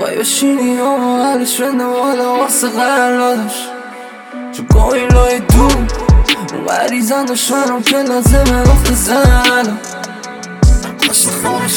میخوای بشینی اما حالش بنده والا واسه قراردادش چون گاهی لای دون اونوری زن دشمنم که لازمه وقت زنم نقاشی خونش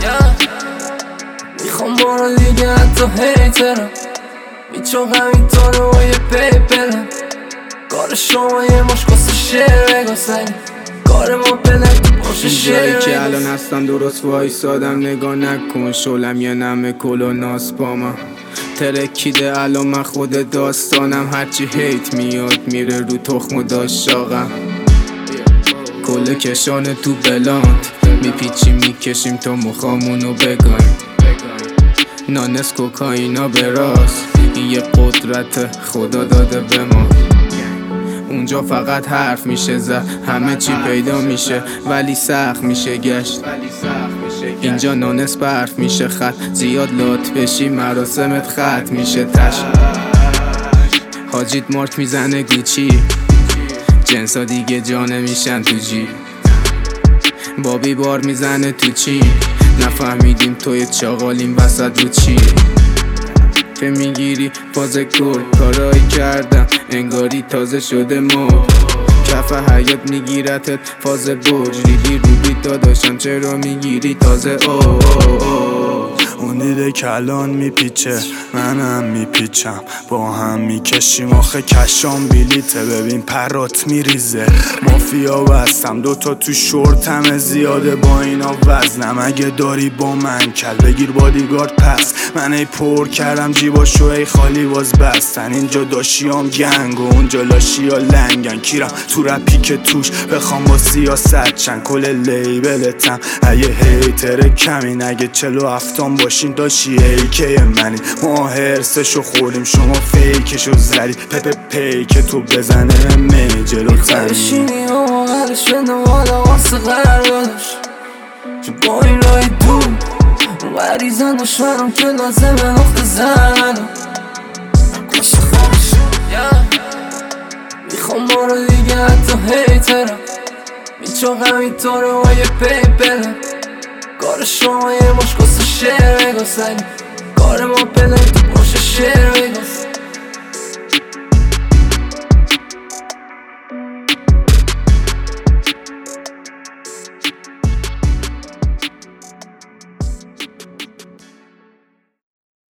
میخوام بارو دیگه حتی هیترم میچوقم این طوره و یه پیپرم کار شما یه مشکست شعر بگستنی کار ما پلک باشه شعر که الان هستم درست وایسادم نگاه نکن شلم یه نمه کل و ناس با من ترکیده الان من خود داستانم هرچی هیت میاد میره رو تخم و داشاقم کل کشان تو بلاند میپیچیم میکشیم تا مخامونو بگایم نانس کوکائینا به راست این یه قدرت خدا داده به ما اونجا فقط حرف میشه زد همه چی پیدا میشه ولی سخت میشه گشت اینجا نانس برف میشه خط زیاد لات بشی مراسمت خط میشه تش حاجیت مارک میزنه گوچی جنسا دیگه جا نمیشن تو جی بابی بار میزنه تو چی نفهمیدیم توی چاقالیم وسط رو چی که میگیری فاز کل کارایی کردم انگاری تازه شده ما کف حیات میگیرتت فاز برج ریدی رو بیت داداشم چرا میگیری تازه اون دیده کلان میپیچه منم میپیچم با هم میکشیم آخه کشام بیلیته ببین پرات میریزه مافیا بستم دوتا تو شورتم زیاده با اینا وزنم اگه داری با من کل بگیر بادیگارد پس من ای پر کردم جیباشو ای خالی باز بستن اینجا داشیام گنگ و اونجا لاشیا لنگن کیرم تو رپی که توش بخوام با سیاست چند کل لیبلتم اگه هیتر کمین اگه 47 باشین داشی ایکه منی ما هرسشو خوردیم شما فیکشو زدی پیک تو بزنه منی جلو تنی بشینی اما حالش بنده والا واسه قراردادش چون گاهی لای دون اونوری زن دشمنم که لازمه وقت زنم نقاشی خونش میخوام بارو دیگه حتی هیترم میچوقم این طوره و یه پیپرم کار شما یه مشکست شعر بگستنی کار ما